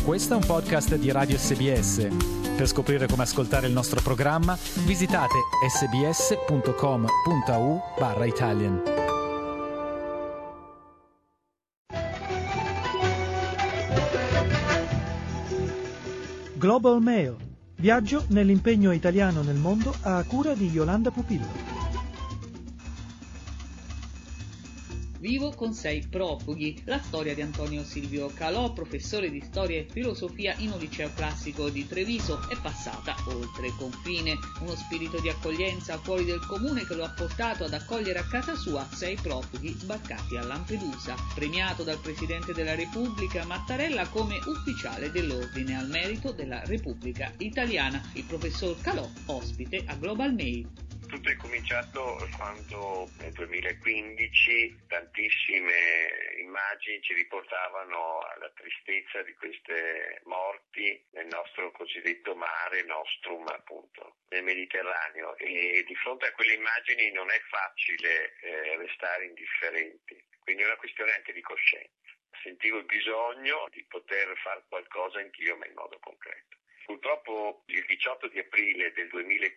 Questo è un podcast di Radio SBS. Per scoprire come ascoltare il nostro programma, visitate sbs.com.au/Italian. Global Mail. Viaggio nell'impegno italiano nel mondo a cura di Yolanda Pupillo. Vivo con 6 profughi. La storia di Antonio Silvio Calò, professore di storia e filosofia in un liceo classico di Treviso, è passata oltre confine. Uno spirito di accoglienza fuori del comune che lo ha portato ad accogliere a casa sua 6 profughi sbarcati a Lampedusa. Premiato dal Presidente della Repubblica Mattarella come ufficiale dell'Ordine al Merito della Repubblica Italiana. Il professor Calò, ospite a Global Mail. Tutto è cominciato quando nel 2015 tantissime immagini ci riportavano alla tristezza di queste morti nel nostro cosiddetto mare nostrum, appunto, nel Mediterraneo, e di fronte a quelle immagini non è facile restare indifferenti, quindi è una questione anche di coscienza. Sentivo il bisogno di poter fare qualcosa anch'io, ma in modo concreto. Purtroppo il 18 di aprile del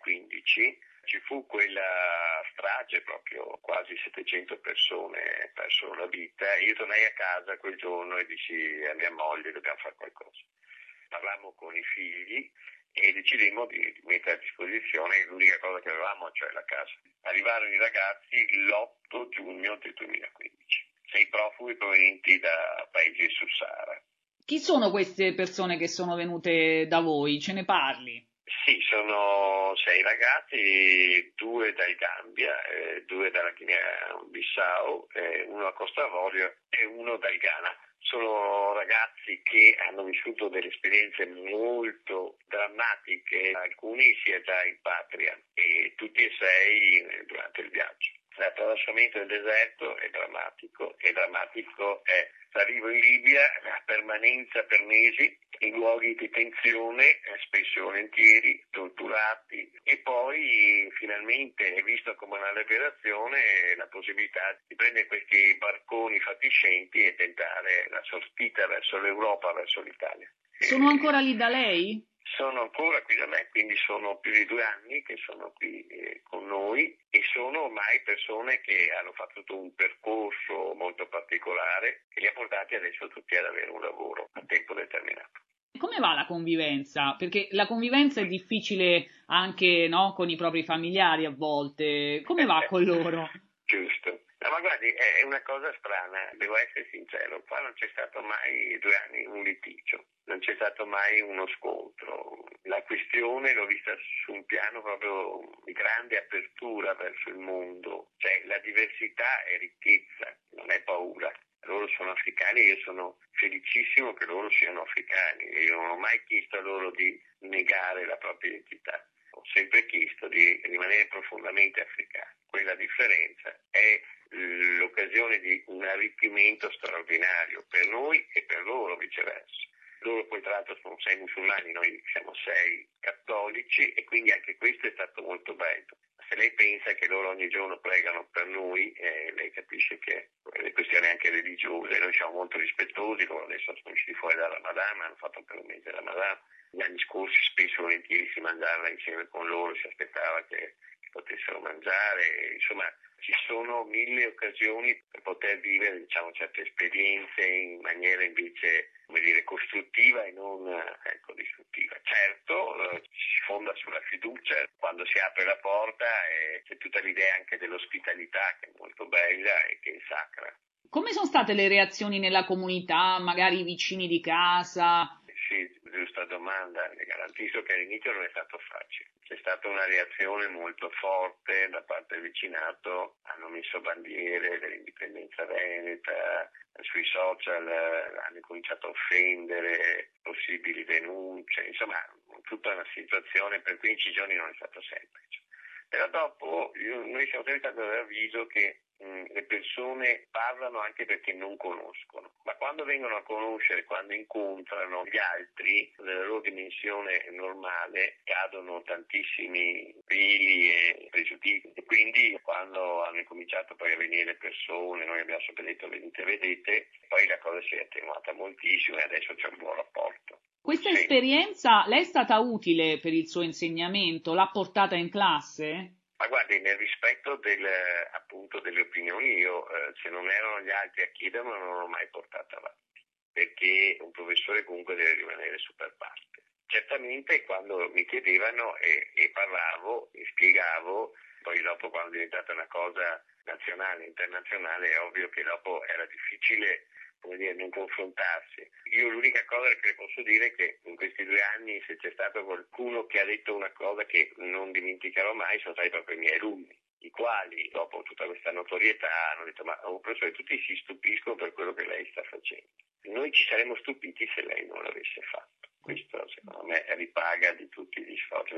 2015 ci fu quella strage, proprio quasi 700 persone persero la vita. Io tornai a casa quel giorno e dissi a mia moglie: dobbiamo fare qualcosa. Parlammo con i figli e decidemmo di mettere a disposizione l'unica cosa che avevamo, cioè la casa. Arrivarono i ragazzi l'8 giugno del 2015, 6 profughi provenienti da paesi del Sub-Sahara. Chi sono queste persone che sono venute da voi? Ce ne parli? Sì, sono 6 ragazzi, 2 dal Gambia, 2 dalla Guinea-Bissau, uno a Costa d'Avorio e uno dal Ghana. Sono ragazzi che hanno vissuto delle esperienze molto drammatiche, alcuni sia già in patria, e tutti e 6 durante il viaggio. L'attraversamento del deserto è drammatico, e drammatico è l'arrivo in Libia, la permanenza per mesi in luoghi di detenzione, spesso e volentieri, torturati, e poi finalmente è visto come una liberazione la possibilità di prendere questi barconi fatiscenti e tentare la sortita verso l'Europa, verso l'Italia. Sono ancora lì da lei? Sono ancora qui da me, quindi sono più di 2 anni che sono qui con noi, e sono ormai persone che hanno fatto tutto un percorso molto particolare che li ha portati adesso tutti ad avere un lavoro a tempo determinato. Come va la convivenza? Perché la convivenza è difficile anche, no, con i propri familiari a volte. Come va con loro? Giusto. No, ma guardi, è una cosa strana, devo essere sincero, qua non c'è stato mai 2 anni un litigio, non c'è stato mai uno scontro. La questione l'ho vista su un piano proprio di grande apertura verso il mondo, cioè la diversità è ricchezza, non è paura. Loro sono africani e io sono felicissimo che loro siano africani, e io non ho mai chiesto a loro di negare la propria identità, ho sempre chiesto di rimanere profondamente africani. Quella differenza è l'occasione di un arricchimento straordinario per noi e per loro viceversa. Loro poi tra l'altro sono 6 musulmani, noi siamo 6 cattolici, e quindi anche questo è stato molto bello. Se lei pensa che loro ogni giorno pregano per noi, lei capisce che le questioni anche religiose, noi siamo molto rispettosi. Loro adesso sono usciti fuori dal Ramadan, hanno fatto per un mese Ramadan. Gli anni scorsi spesso e volentieri si mangiava insieme con loro, si aspettava che potessero mangiare, insomma ci sono 1000 occasioni per poter vivere, diciamo, certe esperienze in maniera invece, come dire, costruttiva e non distruttiva. Certo, si fonda sulla fiducia, quando si apre la porta c'è tutta l'idea anche dell'ospitalità, che è molto bella e che è sacra. Come sono state le reazioni nella comunità, magari i vicini di casa? Sì, giusta domanda. Le garantisco che all'inizio non è stato facile. C'è stata una reazione molto forte da parte del vicinato, hanno messo bandiere dell'indipendenza veneta, sui social hanno cominciato a offendere possibili denunce, insomma tutta una situazione. Per 15 giorni non è stato semplice. Però dopo noi siamo sempre stati dell'avviso che le persone parlano anche perché non conoscono, ma quando vengono a conoscere, quando incontrano gli altri nella loro dimensione normale, cadono tantissimi veli e pregiudizi, e quindi quando hanno cominciato poi a venire le persone, noi abbiamo sempre detto venite vedete, poi la cosa si è attenuata moltissimo e adesso c'è un buon rapporto. Questa esperienza le è stata utile per il suo insegnamento? L'ha portata in classe? Ma guardi, nel rispetto appunto delle opinioni, io se non erano gli altri a chiedermelo non l'ho mai portata avanti, perché un professore comunque deve rimanere super parte. Certamente quando mi chiedevano e parlavo e spiegavo, poi dopo quando è diventata una cosa nazionale, internazionale, è ovvio che dopo era difficile, come dire, non confrontarsi. Io l'unica cosa che le posso dire è che in questi 2 anni, se c'è stato qualcuno che ha detto una cosa che non dimenticherò mai, sono stati proprio i miei alunni, i quali dopo tutta questa notorietà hanno detto: ma professore, tutti si stupiscono per quello che lei sta facendo. Noi ci saremmo stupiti se lei non l'avesse fatto. Questo secondo me ripaga di tutti gli sforzi.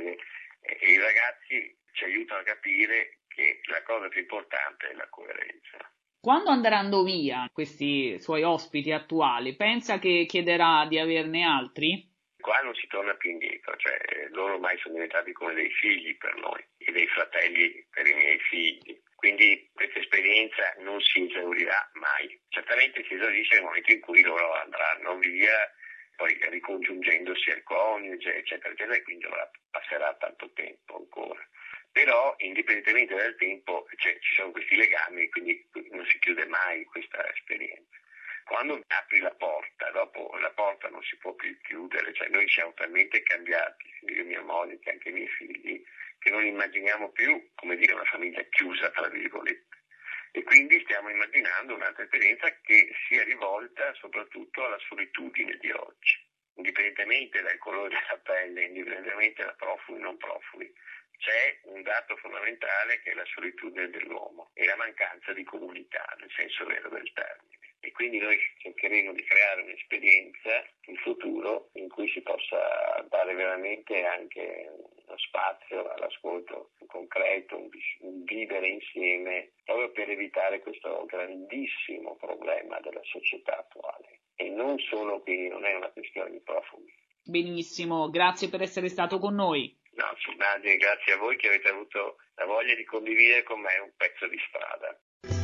I ragazzi ci aiutano a capire che la cosa più importante è la coerenza. Quando andranno via questi suoi ospiti attuali, pensa che chiederà di averne altri? Qua non si torna più indietro, cioè loro ormai sono diventati come dei figli per noi e dei fratelli per i miei figli. Quindi questa esperienza non si esaurirà mai. Certamente si esaurisce nel momento in cui loro andranno via, poi ricongiungendosi al coniuge, eccetera, eccetera, e quindi passerà tanto tempo ancora. Però indipendentemente dal tempo ci sono questi legami, quindi non si chiude mai questa esperienza. Quando apri la porta, dopo la porta non si può più chiudere, cioè noi siamo talmente cambiati, io, mia moglie, che anche i miei figli, che non immaginiamo più, come dire, una famiglia chiusa, tra virgolette. E quindi stiamo immaginando un'altra esperienza che sia rivolta soprattutto alla solitudine di oggi, indipendentemente dal colore della pelle, indipendentemente da profughi o non profughi. C'è un dato fondamentale che è la solitudine dell'uomo e la mancanza di comunità, nel senso vero del termine. E quindi noi cercheremo di creare un'esperienza in futuro in cui si possa dare veramente anche uno spazio all'ascolto concreto, un vivere insieme, proprio per evitare questo grandissimo problema della società attuale. E non solo, quindi non è una questione di profughi. Benissimo, grazie per essere stato con noi. No, grazie a voi che avete avuto la voglia di condividere con me un pezzo di strada.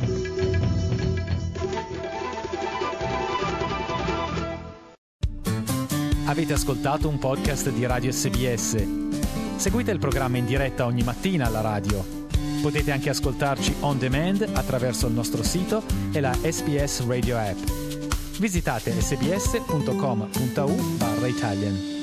Avete ascoltato un podcast di Radio SBS. Seguite il programma in diretta ogni mattina alla radio. Potete anche ascoltarci on demand attraverso il nostro sito e la SBS Radio app. Visitate sbs.com.au/Italian.